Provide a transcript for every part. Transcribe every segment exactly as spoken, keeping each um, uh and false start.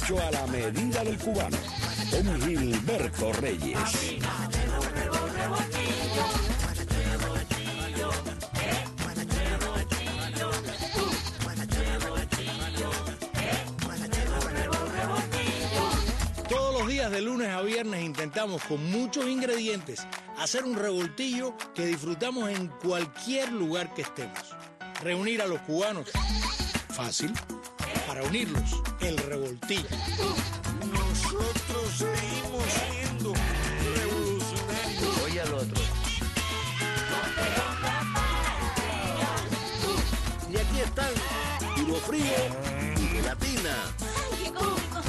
hecho a la medida del cubano, con Gilberto Reyes. Todos los días de lunes a viernes intentamos con muchos ingredientes hacer un revoltillo que disfrutamos en cualquier lugar que estemos. Reunir a los cubanos, fácil. Para unirlos, el revoltillo. Nosotros seguimos siendo revolucionarios. Oye al otro. Y aquí están, Tiro Frío y Gelatina. ¡Ay, qué cómico!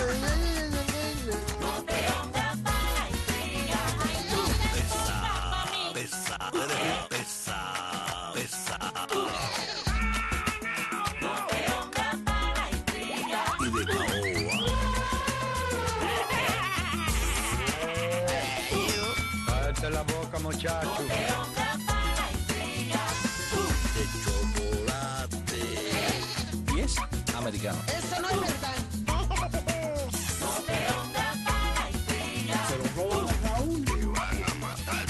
Pesa, pesa, pesa, pesa. Cállate la boca, muchacho. De chocolate. ¿Y es americano? Eso no es verdad. Se lo roban a Raúl. Te van a matar.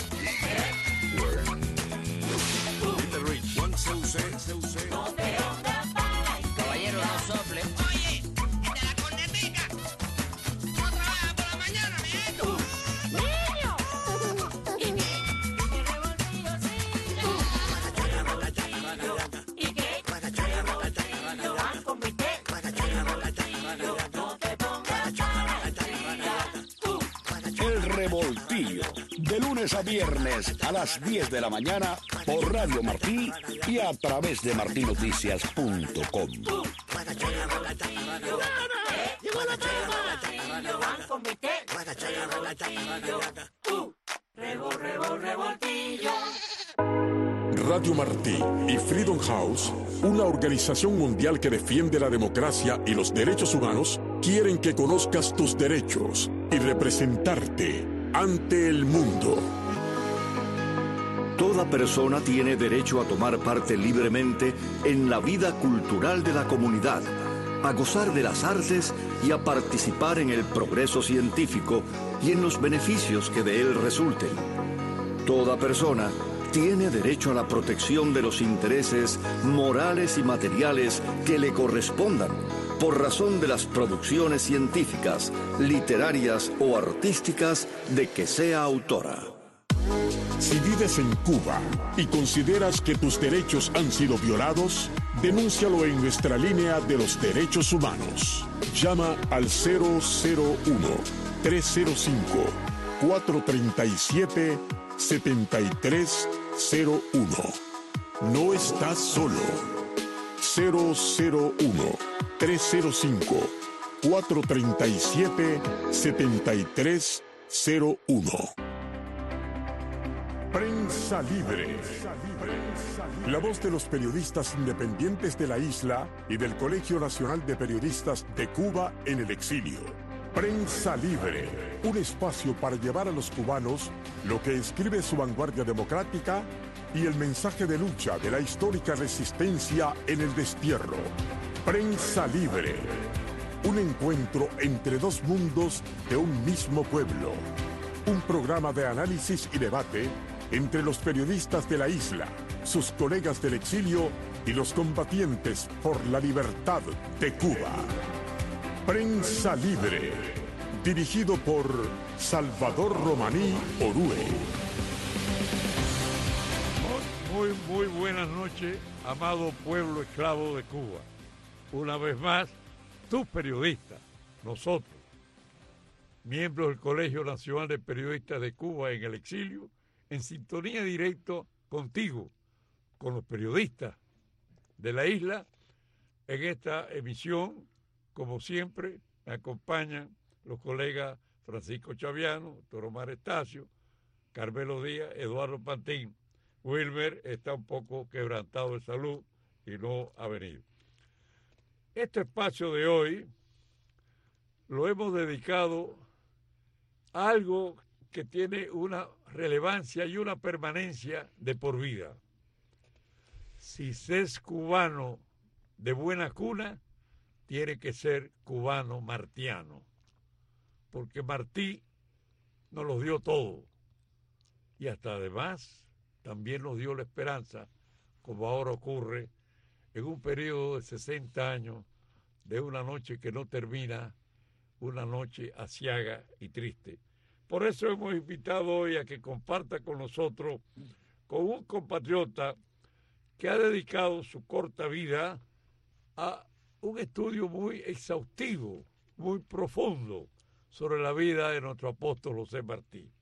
Peter Rich. Juan C U C. C U C. Caballero, no sople. Oye, el de la cornetica. No trabaja por la mañana, mi hijo. ¡Niño! El revoltillo, de lunes a viernes a las diez de la mañana por Radio Martí y a través de martí noticias punto com. Radio Martí y Freedom House, una organización mundial que defiende la democracia y los derechos humanos, quieren que conozcas tus derechos y representarte ante el mundo. Toda persona tiene derecho a tomar parte libremente en la vida cultural de la comunidad, a gozar de las artes y a participar en el progreso científico y en los beneficios que de él resulten. Toda persona tiene derecho a la protección de los intereses morales y materiales que le correspondan por razón de las producciones científicas, literarias o artísticas de que sea autora. Si vives en Cuba y consideras que tus derechos han sido violados, denúncialo en nuestra línea de los derechos humanos. Llama al cero cero uno, tres cero cinco, cuatro tres siete, siete tres cero uno. No estás solo. cero cero uno, tres cero cinco, cuatro tres siete, siete tres cero uno. Prensa Libre. La voz de los periodistas independientes de la isla y del Colegio Nacional de Periodistas de Cuba en el exilio. Prensa Libre, un espacio para llevar a los cubanos lo que escribe su vanguardia democrática y el mensaje de lucha de la histórica resistencia en el destierro. Prensa Libre, un encuentro entre dos mundos de un mismo pueblo. Un programa de análisis y debate entre los periodistas de la isla, sus colegas del exilio y los combatientes por la libertad de Cuba. Prensa Libre, dirigido por Salvador Romaní Orue. Muy, muy buenas noches, amado pueblo esclavo de Cuba. Una vez más, tus periodistas, nosotros, miembros del Colegio Nacional de Periodistas de Cuba en el exilio, en sintonía directa contigo, con los periodistas de la isla, en esta emisión. Como siempre, me acompañan los colegas Francisco Chaviano, Toromar Estacio, Carmelo Díaz, Eduardo Pantín. Wilmer está un poco quebrantado de salud y no ha venido. Este espacio de hoy lo hemos dedicado a algo que tiene una relevancia y una permanencia de por vida. Si se es cubano de buena cuna, tiene que ser cubano martiano, porque Martí nos lo dio todo y hasta además también nos dio la esperanza, como ahora ocurre en un periodo de sesenta años, de una noche que no termina, una noche aciaga y triste. Por eso hemos invitado hoy a que comparta con nosotros, con un compatriota que ha dedicado su corta vida a un estudio muy exhaustivo, muy profundo sobre la vida de nuestro apóstol José Martí.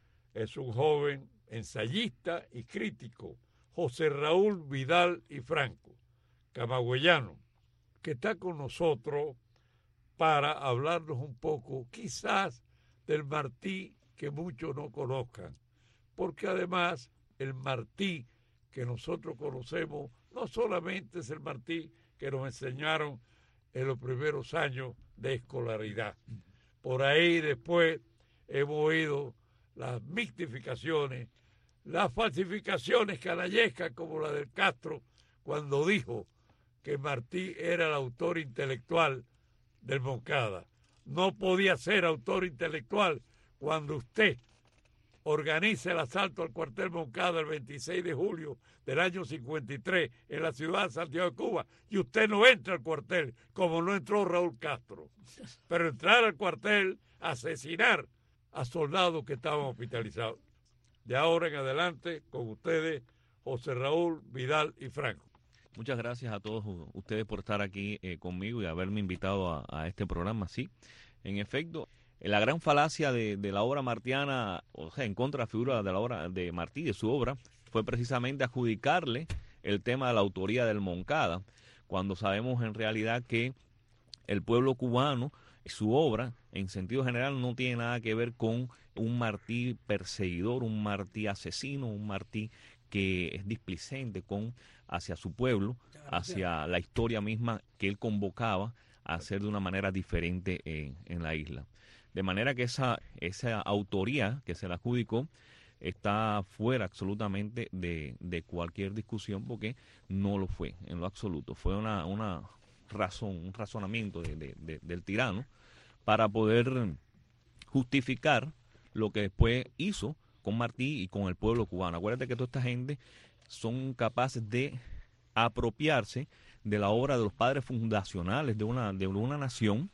Es un joven ensayista y crítico, José Raúl Vidal y Franco, camagüeyano, que está con nosotros para hablarnos un poco, quizás, del Martí que muchos no conozcan, porque además el Martí que nosotros conocemos no solamente es el Martí que nos enseñaron en los primeros años de escolaridad. Por ahí después hemos oído las mitificaciones, las falsificaciones canallescas como la del Castro cuando dijo que Martí era el autor intelectual del Moncada. No podía ser autor intelectual cuando usted organiza el asalto al cuartel Moncada el veintiséis de julio del año cincuenta y tres en la ciudad de Santiago de Cuba y usted no entra al cuartel como no entró Raúl Castro. Pero entrar al cuartel, asesinar a soldados que estaban hospitalizados. De ahora en adelante, con ustedes, José Raúl Vidal y Franco. Muchas gracias a todos ustedes por estar aquí eh, conmigo y haberme invitado a, a este programa. Sí, en efecto, la gran falacia de, de la obra martiana, o sea, en contra de la figura de la obra de Martí, de su obra, fue precisamente adjudicarle el tema de la autoría del Moncada, cuando sabemos en realidad que el pueblo cubano, su obra, en sentido general, no tiene nada que ver con un Martí perseguidor, un Martí asesino, un Martí que es displicente con hacia su pueblo, hacia la historia misma que él convocaba a hacer de una manera diferente en, en la isla. De manera que esa, esa autoría que se le adjudicó está fuera absolutamente de, de cualquier discusión, porque no lo fue en lo absoluto. Fue una, una razón, un razonamiento de, de, de, del tirano para poder justificar lo que después hizo con Martí y con el pueblo cubano. Acuérdate que toda esta gente son capaces de apropiarse de la obra de los padres fundacionales de una, de una nación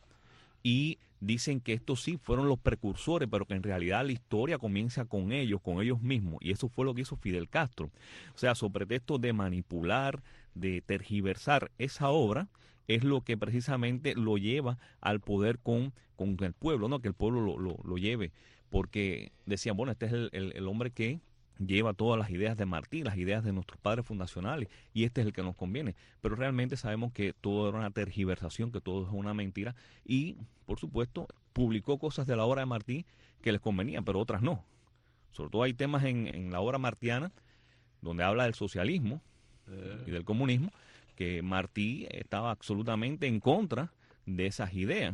y dicen que estos sí fueron los precursores, pero que en realidad la historia comienza con ellos, con ellos mismos, y eso fue lo que hizo Fidel Castro. O sea, sobre pretexto de manipular, de tergiversar esa obra, es lo que precisamente lo lleva al poder con, con el pueblo, ¿no? Que el pueblo lo, lo, lo lleve, porque decían, bueno, este es el, el, el hombre que lleva todas las ideas de Martí, las ideas de nuestros padres fundacionales, y este es el que nos conviene. Pero realmente sabemos que todo era una tergiversación, que todo es una mentira, y, por supuesto, publicó cosas de la obra de Martí que les convenían, pero otras no. Sobre todo hay temas en, en la obra martiana, donde habla del socialismo eh. y del comunismo, que Martí estaba absolutamente en contra de esas ideas.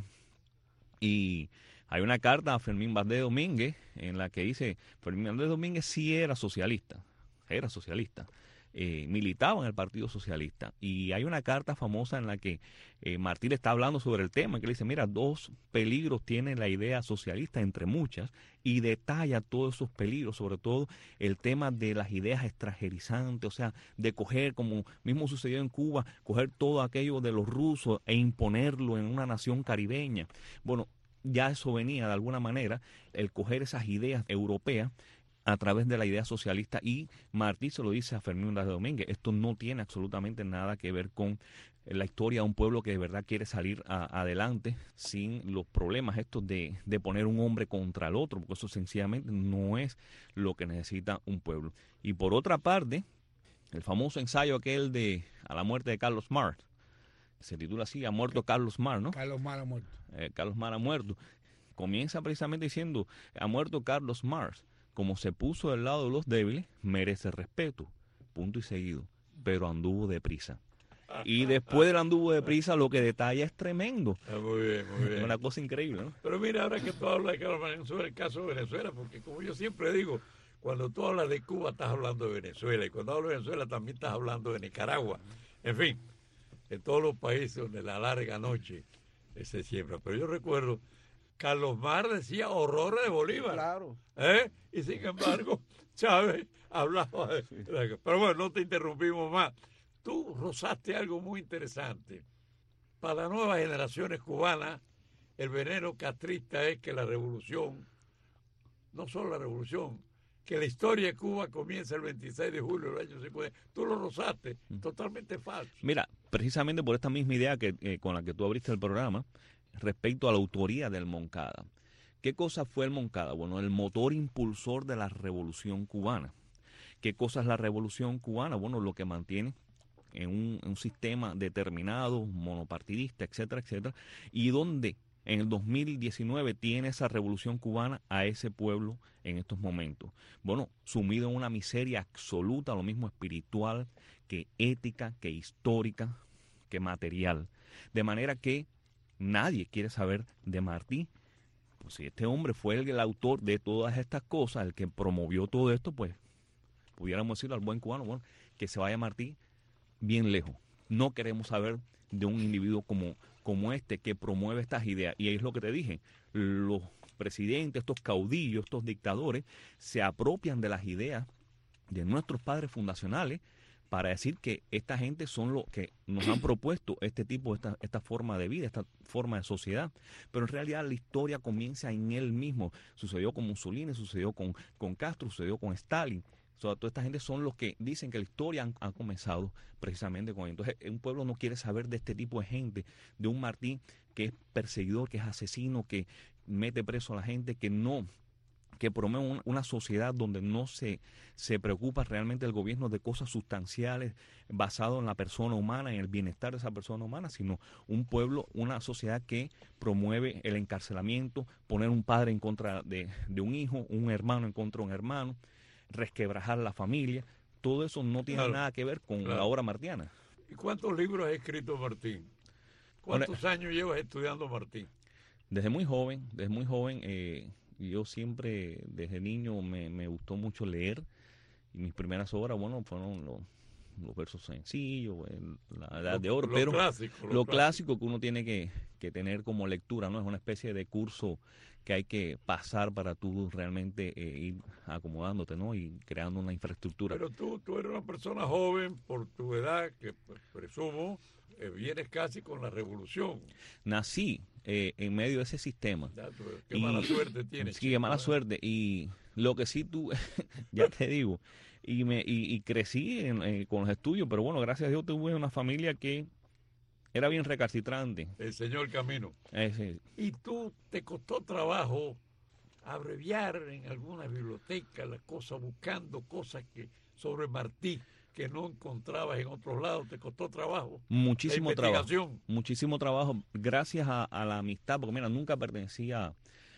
Y hay una carta a Fermín Valdés Domínguez en la que dice, Fermín Valdés Domínguez sí era socialista, era socialista, eh, militaba en el Partido Socialista. Y hay una carta famosa en la que eh, Martí le está hablando sobre el tema, que le dice, mira, dos peligros tiene la idea socialista entre muchas, y detalla todos esos peligros, sobre todo el tema de las ideas extranjerizantes, o sea, de coger, como mismo sucedió en Cuba, coger todo aquello de los rusos e imponerlo en una nación caribeña. Bueno, ya eso venía de alguna manera, el coger esas ideas europeas a través de la idea socialista, y Martí se lo dice a Fermín Valdés Domínguez, esto no tiene absolutamente nada que ver con la historia de un pueblo que de verdad quiere salir a, adelante sin los problemas estos de, de poner un hombre contra el otro, porque eso sencillamente no es lo que necesita un pueblo. Y por otra parte, el famoso ensayo aquel de A la muerte de Carlos Marx, se titula así, Ha muerto Carlos Marx, ¿no? Carlos Marx ha muerto. Eh, Carlos Marx ha muerto. Comienza precisamente diciendo, ha muerto Carlos Marx, como se puso del lado de los débiles, merece respeto, punto y seguido, pero anduvo deprisa. Y después del anduvo deprisa, lo que detalla es tremendo. Ah, muy bien, muy bien. Es una cosa increíble, ¿no? Pero mira, ahora que tú hablas de Carlos Marx, sobre el caso de Venezuela, porque como yo siempre digo, cuando tú hablas de Cuba estás hablando de Venezuela, y cuando hablas de Venezuela también estás hablando de Nicaragua. En fin, en todos los países donde la larga noche eh, se siembra. Pero yo recuerdo, Carlos Mar decía horrores de Bolívar. Claro. ¿Eh? Y sin embargo, Chávez hablaba de... Pero bueno, no te interrumpimos más. Tú rozaste algo muy interesante. Para las nuevas generaciones cubanas, el veneno castrista es que la revolución, no solo la revolución, que la historia de Cuba comienza el veintiséis de julio del año cincuenta. Tú lo rozaste, totalmente falso. Mira, precisamente por esta misma idea que eh, con la que tú abriste el programa, respecto a la autoría del Moncada. ¿Qué cosa fue el Moncada? Bueno, el motor impulsor de la revolución cubana. ¿Qué cosa es la revolución cubana? Bueno, lo que mantiene en un, un sistema determinado, monopartidista, etcétera, etcétera, y donde en el dos mil diecinueve tiene esa revolución cubana a ese pueblo en estos momentos. Bueno, sumido en una miseria absoluta, lo mismo espiritual que ética, que histórica, que material. De manera que nadie quiere saber de Martí. Pues si este hombre fue el, el autor de todas estas cosas, el que promovió todo esto, pues pudiéramos decirle al buen cubano, bueno, que se vaya Martí bien lejos. No queremos saber de un individuo como, como este que promueve estas ideas. Y ahí es lo que te dije, los presidentes, estos caudillos, estos dictadores, se apropian de las ideas de nuestros padres fundacionales para decir que esta gente son los que nos han propuesto este tipo, esta, esta forma de vida, esta forma de sociedad. Pero en realidad la historia comienza en él mismo. Sucedió con Mussolini, sucedió con, con Castro, sucedió con Stalin. O sea, toda esta gente son los que dicen que la historia han, ha comenzado precisamente con él. Entonces, un pueblo no quiere saber de este tipo de gente, de un Martí que es perseguidor, que es asesino, que mete preso a la gente, que no... que promueve una, una sociedad donde no se, se preocupa realmente el gobierno de cosas sustanciales basado en la persona humana, en el bienestar de esa persona humana, sino un pueblo, una sociedad que promueve el encarcelamiento, poner un padre en contra de, de un hijo, un hermano en contra de un hermano, resquebrajar la familia. Todo eso no tiene Claro, nada que ver con claro. la obra martiana. ¿Y cuántos libros ha escrito Martín? ¿Cuántos Ahora, años llevas estudiando Martín? Desde muy joven, desde muy joven, eh, yo siempre, desde niño, me, me gustó mucho leer. Y mis primeras obras, bueno, fueron los, los versos sencillos, el- la edad Lo- de oro, lo pero clásico, lo lo clásico que uno tiene que, que tener como lectura, ¿no? Es una especie de curso que hay que pasar para tú realmente eh, ir acomodándote, ¿no? Y creando una infraestructura. Pero tú, tú eres una persona joven por tu edad, que pues, presumo eh, vienes casi con la revolución. Nací eh, en medio de ese sistema. Ya, tú- qué mala suerte tienes, Sí, qué chico, mala ¿eh? suerte. Y lo que sí tú, ya te digo, y me y, y crecí en- eh, con los estudios, pero bueno, gracias a Dios tuve una familia que era bien recalcitrante. El señor Camino. Ese, ¿Y tú te costó trabajo abreviar en alguna biblioteca las cosas, buscando cosas que sobre Martí que no encontrabas en otros lados? ¿Te costó trabajo? muchísimo La trabajo. investigación. Muchísimo trabajo, gracias a, a la amistad, porque mira, nunca pertenecía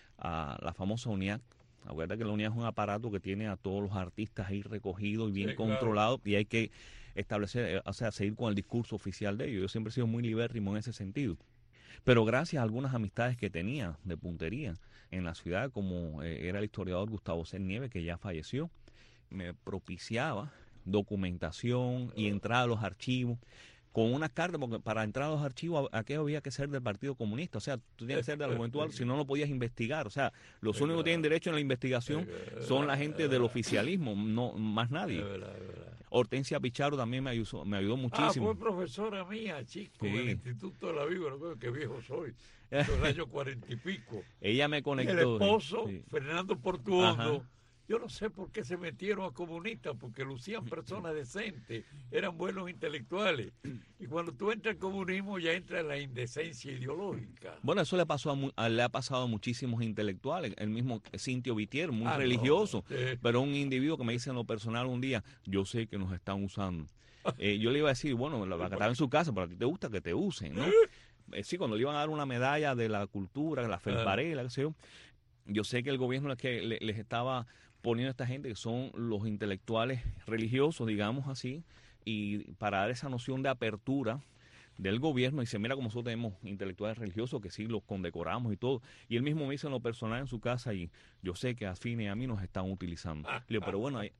a la famosa UNIAC. Acuérdate que la UNIAC es un aparato que tiene a todos los artistas ahí recogidos y bien Sí, claro. controlados, y hay que establecer, eh, o sea, seguir con el discurso oficial de ellos. Yo siempre he sido muy libérrimo en ese sentido. Pero gracias a algunas amistades que tenía de puntería en la ciudad, como eh, era el historiador Gustavo C. Nieves, que ya falleció, me propiciaba documentación y entrada a los archivos con unas cartas, porque para entrar a los archivos aquello había que ser del Partido Comunista, o sea, tú tienes que ser de la juventud, si no, no podías investigar, o sea, los únicos que tienen derecho en la investigación son la gente del oficialismo, no más nadie. Hortensia Picharo también me ayudó, me ayudó Ah, muchísimo. fue profesora mía, chico, Sí. en el Instituto de la Víbora. Qué viejo soy. Eso es el año cuarenta y pico. Ella me Y conectó. el esposo, sí. Fernando Portuondo, Ajá. yo no sé por qué se metieron a comunistas, porque lucían personas decentes, eran buenos intelectuales. Y cuando tú entras al comunismo ya entra la indecencia ideológica. Bueno, eso le pasó a, mu- a- le ha pasado a muchísimos intelectuales, el mismo Cintio Vitier, muy Ah, no, religioso, sí. pero un individuo que me dice en lo personal un día, yo sé que nos están usando. Eh, yo le iba a decir, bueno, la estaba en su casa, pero a ti te gusta que te usen, ¿no? Eh, sí, cuando le iban a dar una medalla de la cultura, la felparela, qué sé yo, yo sé que el gobierno es que le- les estaba poniendo a esta gente que son los intelectuales religiosos, digamos así, y para dar esa noción de apertura, del gobierno, y dice, mira como nosotros tenemos intelectuales religiosos que sí los condecoramos y todo, y él mismo me dice en lo personal en su casa, y yo sé que a Fine y a mí nos están utilizando. Le digo, pero bueno,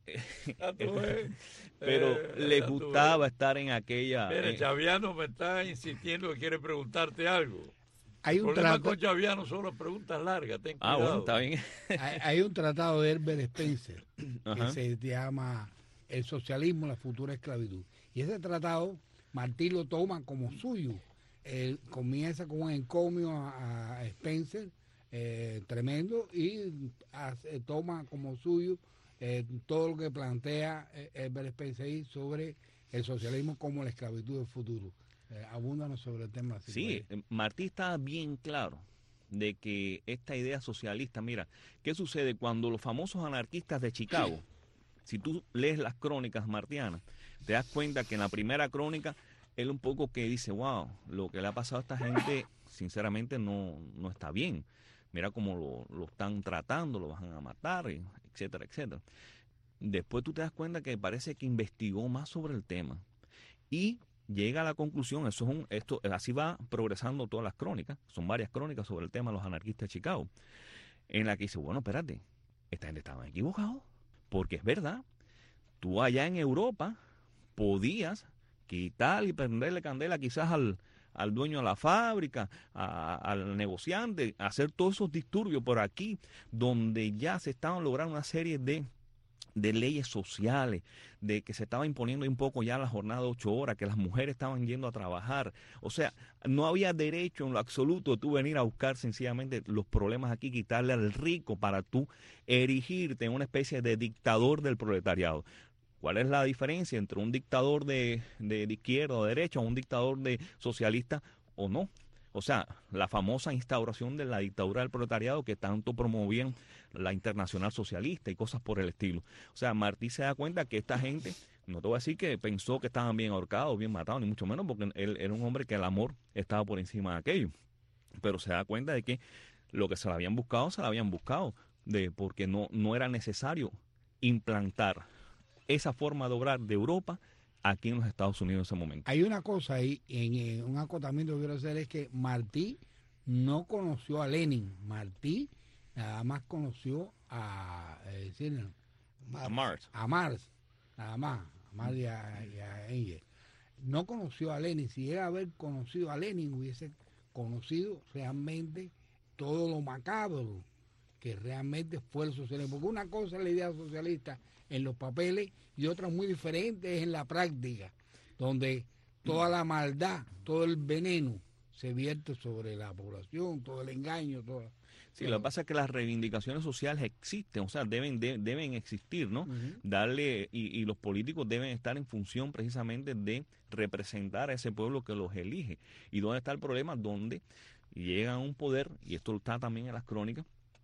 pero Eh, le ya tú gustaba ves. estar en aquella... Mire, eh, Chaviano me está insistiendo que quiere preguntarte algo. Hay El un problema trato- con Chaviano son las preguntas largas, ten Ah, cuidado. bueno, está bien. hay, hay un tratado de Herbert Spencer que Ajá. se llama El socialismo, la futura esclavitud. Y ese tratado, Martí lo toma como suyo. Él comienza con un encomio a, a Spencer eh, tremendo y hace- toma como suyo eh, todo lo que plantea eh, Herbert Spencer ahí sobre el socialismo como la esclavitud del futuro. Eh, abúndanos sobre el tema. si Sí, puede. eh, Martí está bien claro de que esta idea socialista, mira, ¿qué sucede cuando los famosos anarquistas de Chicago, si tú lees las crónicas martianas, te das cuenta que en la primera crónica, él un poco que dice, wow, lo que le ha pasado a esta gente, sinceramente no, no está bien. Mira cómo lo, lo están tratando, lo van a matar, y etcétera, etcétera. Después tú te das cuenta que parece que investigó más sobre el tema y llega a la conclusión, eso es un, esto, así va progresando todas las crónicas, son varias crónicas sobre el tema de los anarquistas de Chicago, en la que dice, bueno, espérate, esta gente estaba equivocada, porque es verdad, tú allá en Europa podías quitar y prenderle candela quizás al, al dueño de la fábrica, a- al negociante, hacer todos esos disturbios por aquí, donde ya se estaban logrando una serie de de leyes sociales, de que se estaba imponiendo un poco ya la jornada de ocho horas, que las mujeres estaban yendo a trabajar. O sea, no había derecho en lo absoluto de tú venir a buscar sencillamente los problemas aquí, quitarle al rico para tú erigirte en una especie de dictador del proletariado. ¿Cuál es la diferencia entre un dictador de, de, de izquierda o de derecha o un dictador de socialista o no? O sea, la famosa instauración de la dictadura del proletariado que tanto promovían la Internacional Socialista y cosas por el estilo. O sea, Martí se da cuenta que esta gente, no te voy a decir que pensó que estaban bien ahorcados, bien matados, ni mucho menos, porque él era un hombre que el amor estaba por encima de aquello. Pero se da cuenta de que lo que se le habían buscado, se le habían buscado, de porque no, no era necesario implantar esa forma de obrar de Europa aquí en los Estados Unidos en ese momento. Hay una cosa ahí, en, en un acotamiento que quiero hacer es que Martí no conoció a Lenin. Martí nada más conoció a, eh, decir, A Marx. a Marx, nada más, a Marx y a, y a Engels. No conoció a Lenin. Si llega a haber conocido a Lenin, hubiese conocido realmente todo lo macabro que realmente fue el socialismo. Porque una cosa es la idea socialista en los papeles y otra muy diferente es en la práctica, donde toda la maldad, todo el veneno se vierte sobre la población, todo el engaño, todo. Sí, lo que pasa es que las reivindicaciones sociales existen, o sea, deben de- deben existir, ¿no? Uh-huh. Darle y, y los políticos deben estar en función precisamente de representar a ese pueblo que los elige. ¿Y dónde está el problema? Donde llegan a un poder, y esto está también en las crónicas,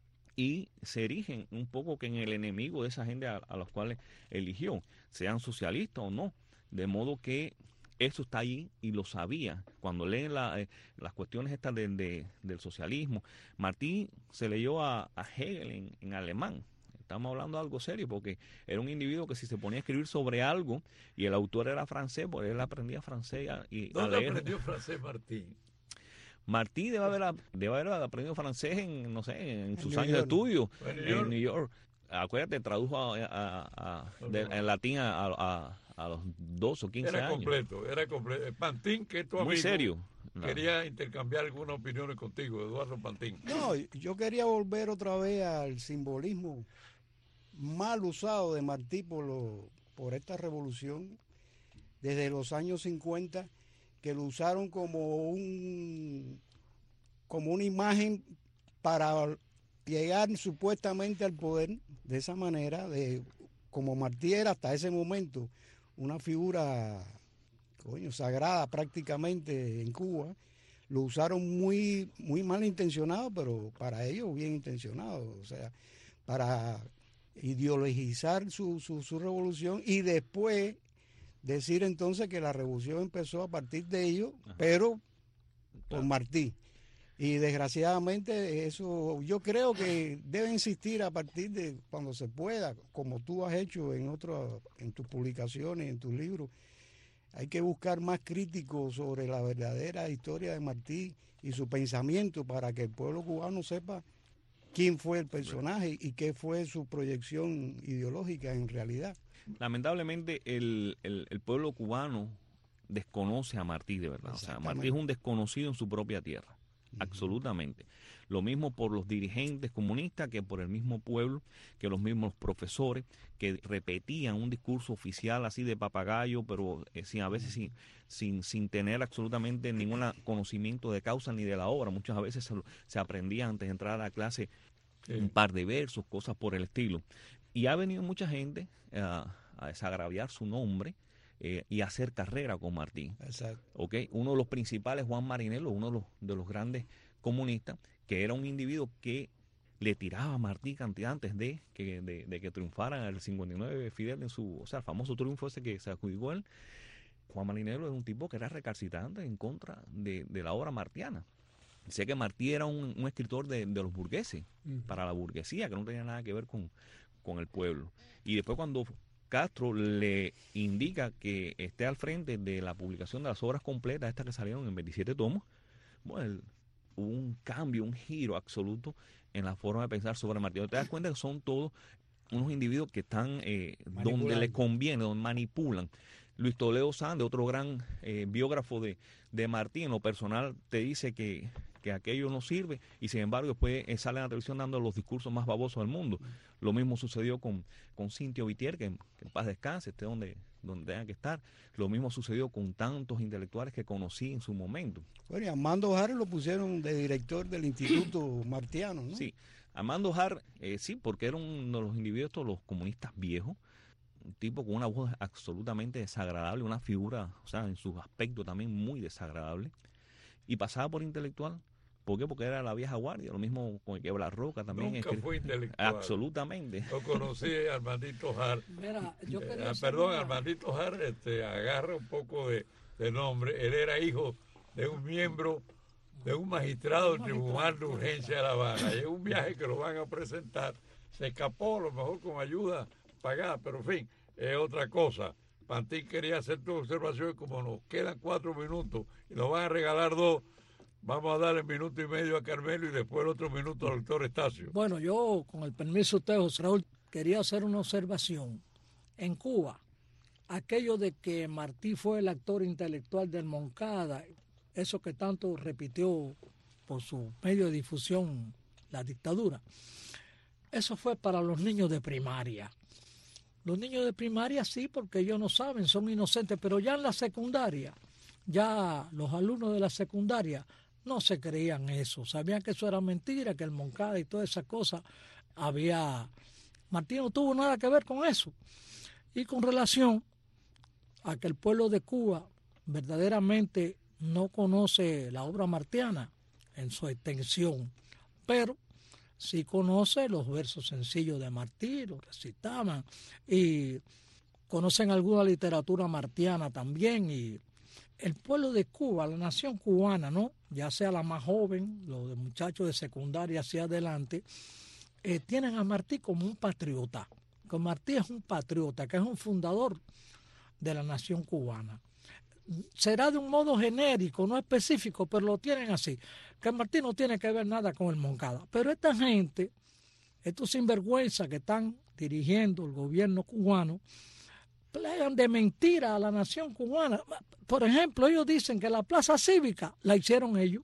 y se erigen un poco que en el enemigo de esa gente a, a los cuales eligió, sean socialistas o no, de modo que eso está ahí y lo sabía. Cuando leen la, eh, las cuestiones estas de, de, del socialismo, Martí se leyó a, a Hegel en, en alemán. Estamos hablando de algo serio porque era un individuo que si se ponía a escribir sobre algo y el autor era francés, pues él aprendía francés a- y a ¿Dónde leer. aprendió francés Martín? Martí debe haber, debe haber aprendido francés en, no sé, en sus New años de York. estudio En New en York. New York. Acuérdate, tradujo a, a- a- de- en latín a, a- a los dos o quince Era años. completo, era completo. Pantín, que es tu Muy amigo, serio. No. quería intercambiar algunas opiniones contigo, Eduardo Pantín. No, yo quería volver otra vez al simbolismo mal usado de Martí por, lo, por esta revolución desde los años cincuenta, que lo usaron como un como una imagen para llegar supuestamente al poder de esa manera, de como Martí era hasta ese momento una figura coño, sagrada prácticamente en Cuba. Lo usaron muy, muy mal intencionado, pero para ellos bien intencionado, o sea, para ideologizar su, su, su revolución y después decir entonces que la revolución empezó a partir de ellos, Ajá. pero por Martí. Y desgraciadamente eso yo creo que debe insistir a partir de cuando se pueda, como tú has hecho en otro, en tus publicaciones, en tus libros, hay que buscar más críticos sobre la verdadera historia de Martí y su pensamiento para que el pueblo cubano sepa quién fue el personaje y qué fue su proyección ideológica en realidad. Lamentablemente el, el, el pueblo cubano desconoce a Martí de verdad. O sea, Martí es un desconocido en su propia tierra. Uh-huh. Absolutamente. Lo mismo por los dirigentes comunistas que por el mismo pueblo, que los mismos profesores que repetían un discurso oficial así de papagayo, pero eh, sin, a veces sin, sin, sin tener absolutamente ningún conocimiento de causa ni de la obra. Muchas veces se, se aprendía antes de entrar a la clase sí. un par de versos, cosas por el estilo. Y ha venido mucha gente eh, a desagraviar su nombre eh, y a hacer carrera con Martí. Exacto. ¿Okay? Uno de los principales, Juan Marinello, uno de los, de los grandes comunistas, que era un individuo que le tiraba a Martí cantidad antes de que, de, de que triunfara el cincuenta y nueve Fidel en su, o sea, el famoso triunfo ese que se adjudicó él. Juan Marinello era un tipo que era recalcitrante en contra de, de la obra martiana. Sé que Martí era un, un escritor de, de los burgueses, uh-huh. para la burguesía, que no tenía nada que ver con, con el pueblo. Y después cuando Castro le indica que esté al frente de la publicación de las obras completas, estas que salieron en veintisiete tomos, bueno, el, hubo un cambio, un giro absoluto en la forma de pensar sobre Martí. Te das cuenta que son todos unos individuos que están eh, donde les conviene, donde manipulan. Luis Toledo Sández, otro gran eh, biógrafo de, de Martí, en lo personal te dice que, que aquello no sirve y sin embargo después eh, sale en la televisión dando los discursos más babosos del mundo. Lo mismo sucedió con, con Cintio Vitier, que, que en paz descanse, esté donde, donde tenga que estar. Lo mismo sucedió con tantos intelectuales que conocí en su momento. Bueno, y Armando Jarre lo pusieron de director del Instituto Martiano, ¿no? Sí, Armando Jarre, eh, sí, porque era uno de los individuos, todos los comunistas viejos, un tipo con una voz absolutamente desagradable, una figura, o sea, en sus aspectos también muy desagradable, y pasaba por intelectual. ¿Por qué? Porque era la vieja guardia, lo mismo con el Quebra Roca también. Nunca es que, fue intelectual. Absolutamente. Yo conocí a Armandito Jarre. Mira, yo quería eh, perdón, una... Armandito Jarre, este, agarra un poco de, de nombre. Él era hijo de un miembro, de un magistrado del Tribunal de Urgencia de La Habana. Y es un viaje que lo van a presentar. Se escapó, a lo mejor con ayuda pagada, pero en fin, es otra cosa. Martí quería hacer tu observación y como nos quedan cuatro minutos y nos van a regalar dos, vamos a darle minuto y medio a Carmelo y después el otro minuto al doctor Estacio. Bueno, yo, con el permiso de usted, José Raúl, quería hacer una observación. En Cuba, aquello de que Martí fue el actor intelectual del Moncada, eso que tanto repitió por su medio de difusión la dictadura, eso fue para los niños de primaria. Los niños de primaria sí, porque ellos no saben, son inocentes, pero ya en la secundaria, ya los alumnos de la secundaria no se creían eso, sabían que eso era mentira, que el Moncada y todas esas cosas había... Martí no tuvo nada que ver con eso. Y con relación a que el pueblo de Cuba verdaderamente no conoce la obra martiana en su extensión, pero sí conoce los versos sencillos de Martí, los recitaban, y conocen alguna literatura martiana también, y el pueblo de Cuba, la nación cubana, ¿no? Ya sea la más joven, los de muchachos de secundaria hacia adelante, eh, tienen a Martí como un patriota, que Martí es un patriota, que es un fundador de la nación cubana. Será de un modo genérico, no específico, pero lo tienen así, que Martí no tiene que ver nada con el Moncada. Pero esta gente, estos sinvergüenzas que están dirigiendo el gobierno cubano, plegan de mentira a la nación cubana. Por ejemplo, ellos dicen que la plaza cívica la hicieron ellos,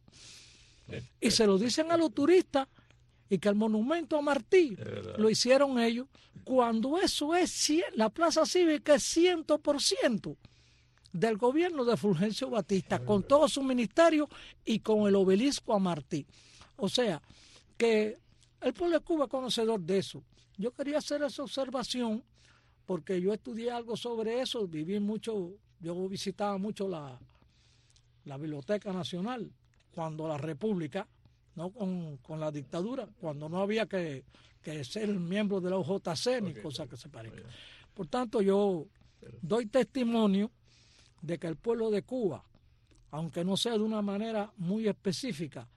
y se lo dicen a los turistas, y que el monumento a Martí lo hicieron ellos, cuando eso es, la plaza cívica es ciento por ciento del gobierno de Fulgencio Batista, con todo su ministerio y con el obelisco a Martí. O sea, que el pueblo de Cuba es conocedor de eso. Yo quería hacer esa observación porque yo estudié algo sobre eso, viví mucho, yo visitaba mucho la, la Biblioteca Nacional cuando la República, no con, con la dictadura, cuando no había que, que ser miembro de la O J C ni okay, cosas que se parezcan. Por tanto, yo doy testimonio de que el pueblo de Cuba, aunque no sea de una manera muy específica,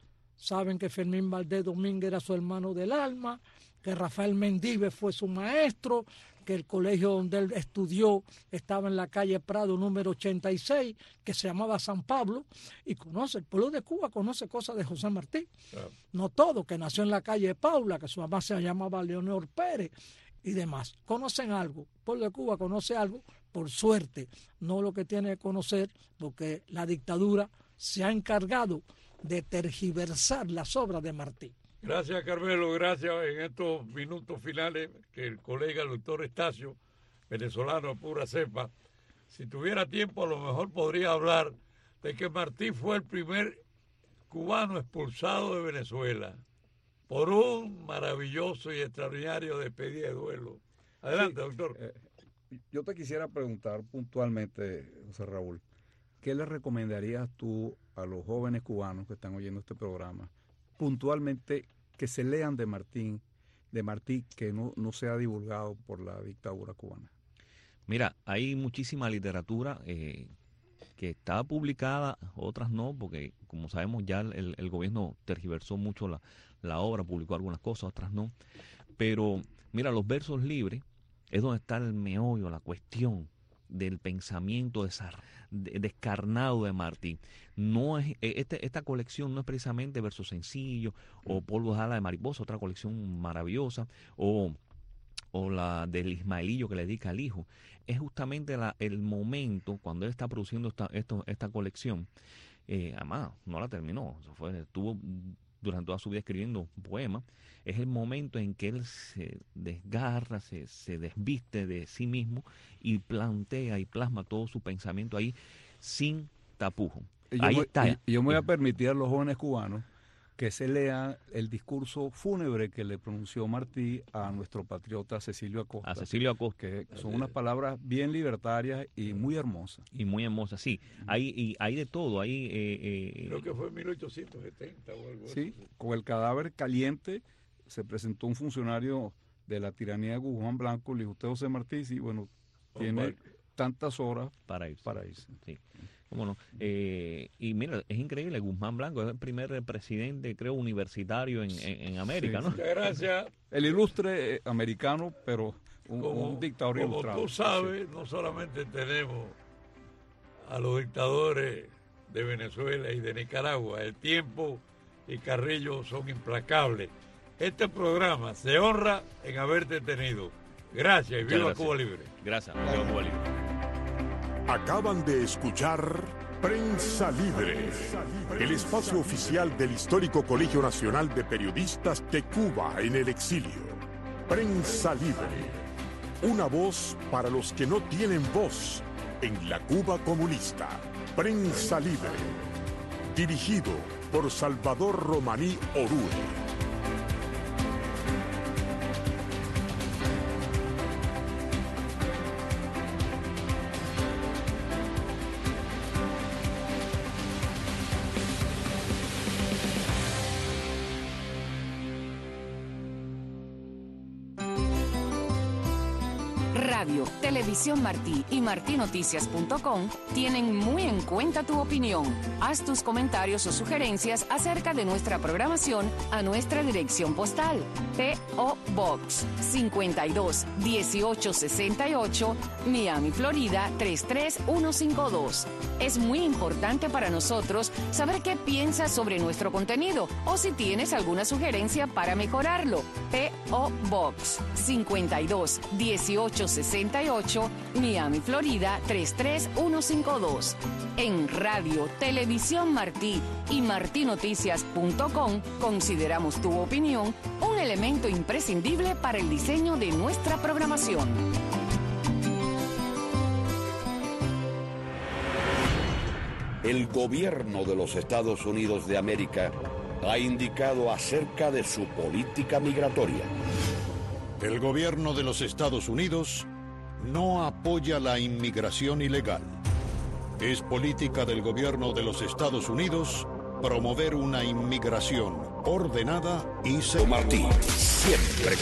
saben que Fermín Valdés Domínguez era su hermano del alma, que Rafael Mendive fue su maestro, que el colegio donde él estudió estaba en la calle Prado número ochenta y seis, que se llamaba San Pablo, y conoce, el pueblo de Cuba conoce cosas de José Martí. Claro. No todo, que nació en la calle Paula, que su mamá se llamaba Leonor Pérez, y demás. Conocen algo, el pueblo de Cuba conoce algo, por suerte, no lo que tiene que conocer, porque la dictadura se ha encargado de tergiversar las obras de Martí. Gracias, Carmelo, gracias en estos minutos finales que el colega el doctor Estacio, venezolano de pura cepa, si tuviera tiempo a lo mejor podría hablar de que Martí fue el primer cubano expulsado de Venezuela por un maravilloso y extraordinario despedida de duelo. Adelante, sí, doctor. Eh, yo te quisiera preguntar puntualmente, José Raúl, ¿qué le recomendarías tú a los jóvenes cubanos que están oyendo este programa? Puntualmente, que se lean de Martín, de Martí, que no, no sea divulgado por la dictadura cubana. Mira, hay muchísima literatura eh, que está publicada, otras no, porque como sabemos ya el, el gobierno tergiversó mucho la, la obra, publicó algunas cosas, otras no. Pero mira, los versos libres es donde está el meollo, la cuestión del pensamiento descarnado de Martí. No es este, esta colección no es precisamente versos sencillos o polvos de ala de mariposa, otra colección maravillosa, o, o la del Ismaelillo que le dedica al hijo. Es justamente la, el momento cuando él está produciendo esta, esto, esta colección. Eh, además, no la terminó, eso fue, estuvo durante toda su vida escribiendo poemas. Es el momento en que él se desgarra, se, se desviste de sí mismo y plantea y plasma todo su pensamiento ahí sin tapujo. Yo ahí me, está. Y, y yo me voy a permitir a los jóvenes cubanos que se lean el discurso fúnebre que le pronunció Martí a nuestro patriota Cecilio Acosta. A Cecilio Acosta. Que son unas palabras bien libertarias y muy hermosas. Y muy hermosas, sí. Hay, y hay de todo. Hay, eh, eh, Creo que fue en mil ochocientos setenta o algo así. Sí, con el cadáver caliente se presentó un funcionario de la tiranía de Guzmán Blanco, le dijo: usted, José Martí, sí, bueno, oh, tiene vale. tantas horas para irse. Para irse. Sí. ¿Cómo no? Eh, y mira, es increíble, Guzmán Blanco es el primer presidente, creo, universitario en, en, en América, sí, ¿no? Muchas gracias. El ilustre eh, americano, pero un, como, un dictador como ilustrado. Como tú sabes, sí. No solamente tenemos a los dictadores de Venezuela y de Nicaragua, el tiempo y Carrillo son implacables. Este programa se honra en haberte tenido. Gracias y viva Cuba Libre. Gracias, viva Cuba Libre. Acaban de escuchar Prensa Libre, el espacio oficial del histórico Colegio Nacional de Periodistas de Cuba en el exilio. Prensa Libre, una voz para los que no tienen voz en la Cuba comunista. Prensa Libre, dirigido por Salvador Romaní Orue. Radio, Televisión Martí y martí noticias punto com tienen muy en cuenta tu opinión. Haz tus comentarios o sugerencias acerca de nuestra programación a nuestra dirección postal. P O Box cincuenta y dos dieciocho sesenta y ocho, Miami, Florida tres tres uno cinco dos. Es muy importante para nosotros saber qué piensas sobre nuestro contenido o si tienes alguna sugerencia para mejorarlo. P O Box cincuenta y dos dieciocho sesenta y ocho, Miami, Florida tres tres uno cinco dos. En Radio, Televisión Martí y martí noticias punto com consideramos tu opinión un elemento imprescindible para el diseño de nuestra programación. El gobierno de los Estados Unidos de América ha indicado acerca de su política migratoria. El gobierno de los Estados Unidos no apoya la inmigración ilegal. Es política del gobierno de los Estados Unidos promover una inmigración ordenada y segura. Martí, siempre